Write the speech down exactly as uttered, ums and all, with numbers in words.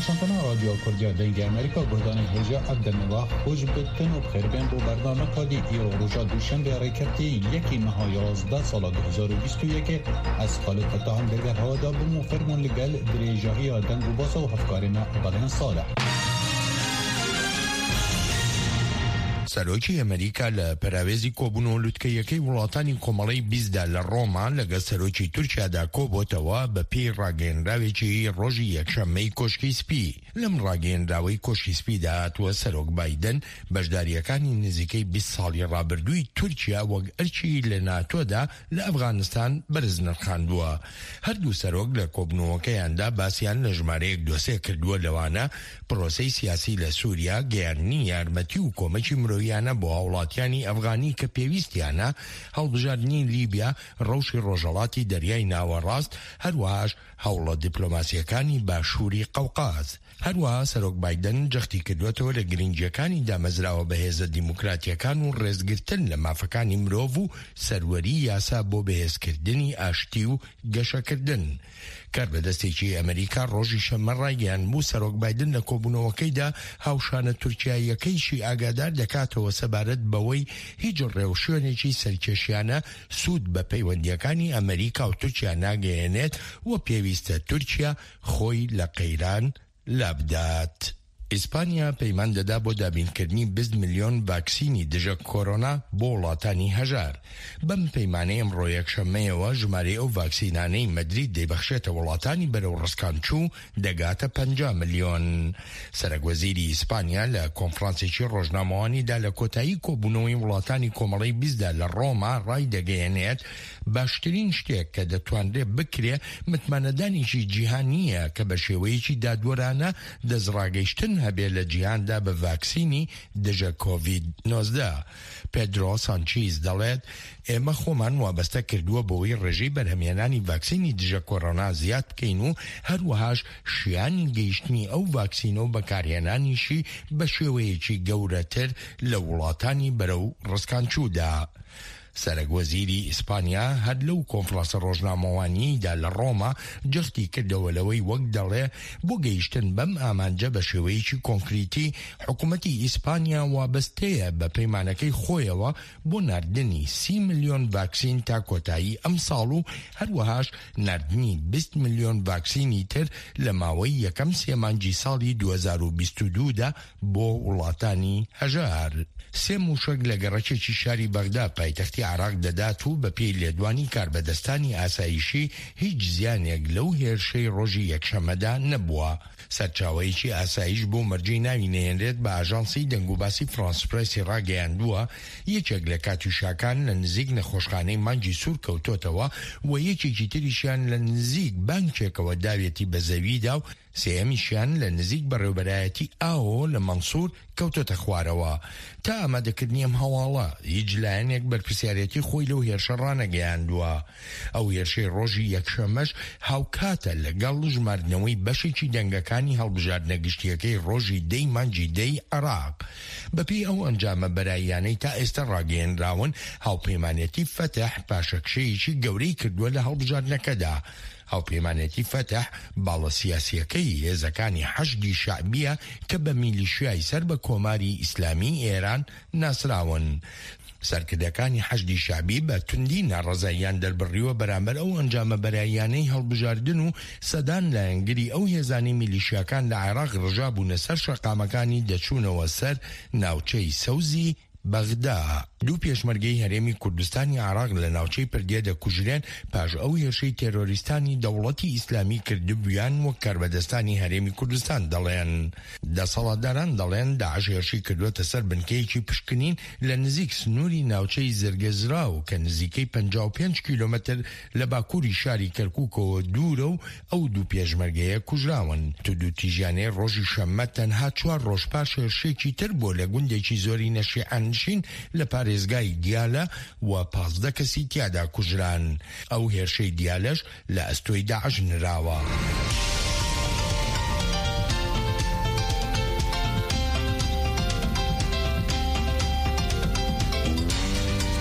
واشنطن رادیو کردیا دنگ امریکا گردان هجا عبدالنواح خوش بتن و بخیربین بو برنامه کادی ایرو روژا دوشنبه ریکتی یکی ماه یازده سال دو هزار و بیست و یک از خالد فتاحان درگر هوا دا بمو فرمون لگل دریجاهی دنگ و باسا و هفکارنا بدن صالح. سەرۆکی ئەمریکا لە پەراوێزی کۆبوونەوە لوتکەیەکەی وڵاتانی کۆمەڵەی بیستدا لە ڕۆما لەگەڵ سەرۆکی تورکیادا کۆبووتەوە بە پێی ڕاگەیەنراوێکی ڕۆژی یەکشەممەی کۆشکی سپی. لەم ڕاگەیەنراوەی کۆشکی سپیدا هاتووە سەرۆک بایدن بەشداریەکانی نزیکەی بیست ساڵی ڕابردووی تورکیا وەک ئەرچی لە ناتۆدا لە ئەفغانستان بەرز نرخاندووە. هەردوو سەرۆک لە کۆبوونەوەکەیاندا باسییان لە ژمارەیەک دۆسێ کردووە لەوانە پرۆسەی سیاسی لە سووریا گەیاندنی یارمەتی و کۆمەکی مرۆڤی یانە بۆ هاوڵاتیانی ئەفغانی کە پێویستیانە هەڵبژاردننی لیبیا ڕەوشی ڕۆژەڵاتی دەریای ناوەڕاست هەروەهاش هەوڵە دیپلۆماسیەکانی باشووری قەوقاز. هەروەها سەرۆک بایدن جەختی کردوێتەوە لە گرنگیەکانی دامەزراوە بەهێزە دیموکراتیەکان و ڕێزگرتن لە مافەکانی مرۆڤ و سەروەری یاسا بۆ بەهێزکردنی ئاشتی و گەشەکردن. کاربەدەستێکی ئەمریکا ڕۆژی شەممە ڕایگەیان بوو سەرۆک بایدن لە کۆبوونەوەکەیدا هاوشانە تورکیاییەکەیشی ئاگادار دەکاتەوە سەبارەت بەوەی هیچ ڕێوشوێنێکی سەرکێشیانە سوود بە پەیوەندیەکانی ئەمریکا و تورکیا ناگەیەنێت و پێویستە تورکیا خۆی لە قەیران لابدات. ئیسپانیا پەیمان دەدا بۆ دابینکردنی بیست ملیۆن ڤاکسینی دژە کۆرۆنا بۆ وڵاتانی هەژار. بەم پەیمانەی ئەمڕۆ یەکشەممەیەوە ژمارەی ئەو ڤاکسینانەی مەدرید دەیبەخشێتە وڵاتانی بەرەو ڕسکانچوو دەگاتە پەنجا ملیۆن. سەرۆکوەزیری ئیسپانیا لە کۆنفرانسێکی ڕۆژنامەوانیدا لە کۆتایی کۆبوونەوەی وڵاتانی کۆمەڵەی بیستدا لە ڕۆما ڕای دەگەیەنێت باشترین شتێک کە دەتوانرێت بکرێ متمانەدانێکی جیهانیە کە بە شێوەیەکی دادوەرانە دەستڕاگەیشتن هەبێ لە جیهاندا بە ڤاکسینی دژە کۆڤید نۆزدە. پێدرۆ سانچیز دەڵێت ئێمە خۆمان وابەستە کردووە بۆی ڕێژەی بەرهەمێنانی ڤاکسینی دژە کۆڕۆنا زیاد بکەین و هەروەهاش شیانی گەیشتنی ئەو ڤاکسینە و بەکارهێنانیشی بە شێوەیەکی گەورەتر لە وڵاتانی بەرەو ڕسکانچوودا. سەرۆکوەزیری ئیسپانیا هەر لەو کۆنفرانسە ڕۆژنامەوانییدا لە ڕۆما جەختی کردەوە لەوەی وەک دەڵێ بۆ گەیشتن بەم ئامانجە بە شێوەیەکی کۆنکریتی حکوومەتی ئیسپانیا وابەستەیە بە پەیمانەکەی خۆیەوە بۆ ناردنی سی ملیۆن ڤاکسین تا کۆتایی ئەم ساڵ و هەروەهاش ناردنی بیست ملیۆن ڤاکسینی تر لە ماوەی یەکەم سێمانجی ساڵی دوو هەزار و بیست و دوودا بۆ وڵاتانی هەژار. سێ موشک لە گەڕەکێکی شاری بەغدا پایتەختی عراق دەدات و بە پێی لێدوانی کاربەدەستانی ئاسایشی هیچ زیانێک لەو هێرشەی ڕۆژی یەکشەممەدا نەبووە. سەرچاوەیەکی ئاسایش بۆ مەرجەی ناوی نێنرێت بە ئاژانسی دەنگوباسی فرانس پرێسی ڕاگەیاندووە یەکێک لە کاتوشاکان لە نزیک نەخۆشخانەی مانگی سوور کەوتۆتەوە و یەکێکی تریشیان لە نزیک بانکێکەوە داوێتی بە زەویدا و سێمیشیان لە نزیک بەڕێوبەرایەتی ئاوۆ لە مەنسوور کەوتۆتە خوارەوە. تا ئامادەکردنی ئەم هەواڵە هیچ لایەنێک بەرپرسیارەتی خۆی لەو هێرشە ڕانەگەیاندووە. ئەو هێرشەی ڕۆژی یەکشەممەش هاوکاتە لەگەڵ ژماردنەوەی بەشێکی دەنگەکانی هەڵبژاردنە گشتیەکەی ڕۆژی دەی مانگی دەی عراق. بەپێی ئەو ئەنجامە بەرایانەی تا ئێستا ڕاگەیەنراون هاوپەیمانێتی فەتەح پاشەکشەیەکی گەورەی کردووە لە هەڵبژاردنەکەدا. هاوپەیمانێتی فەتەح باڵە سیاسیەکەی هێزەکانی حەشدی شەعبیە کە بە میلیشیای سەر بە کۆماری ئیسلامی ئێران ناسراون. سەرکردەکانی حەشدی شەعبی بە توندی ناڕەزاییان دەربڕیوە بەرامبەر ئەو ئەنجامە بەرایانەی هەڵبژاردن و سەدان لایەنگری ئەو هێزانی میلیشیاکان لە عێراق ڕژابوونە سەر شەقامەکانی دەچوونەوە سەر ناوچەی سەوزی بەغدا. دوو پێشمەرگەی هەرێمی کوردستانی عراق لە ناوچەی پردیە دەکوژرێن پاش ئەو هێرشەی تێرۆریستانی دەوڵەتی ئیسلامی کردبوویان وەک کاربەدەستانی هەرێمی کوردستان دەڵێن. دەسەڵاتداران دەڵێن داعش هێرشی کردوێتە سەر بنکەیەکی پشکنین لە نزیک سنووری ناوچەی زرگەزراو کە نزیکەی پەنجا و پێنج کیلۆمەتر لە باکووری شاری کەرکووکەوە دوورە و ئەو دوو پێشمەرگەیە کوژراون. تو دوو تیژانەی ڕۆژی شەممە تەنها چوار ڕۆژ پاش هێرشێکی تر بۆ لە گوندێکی زۆری نەشیعەنشین لە پارێزگای دیالە و پازدە کەسی تیادا کوژران. ئەو هێرشەی دیالەش لە ئەستۆی داعش نراوە.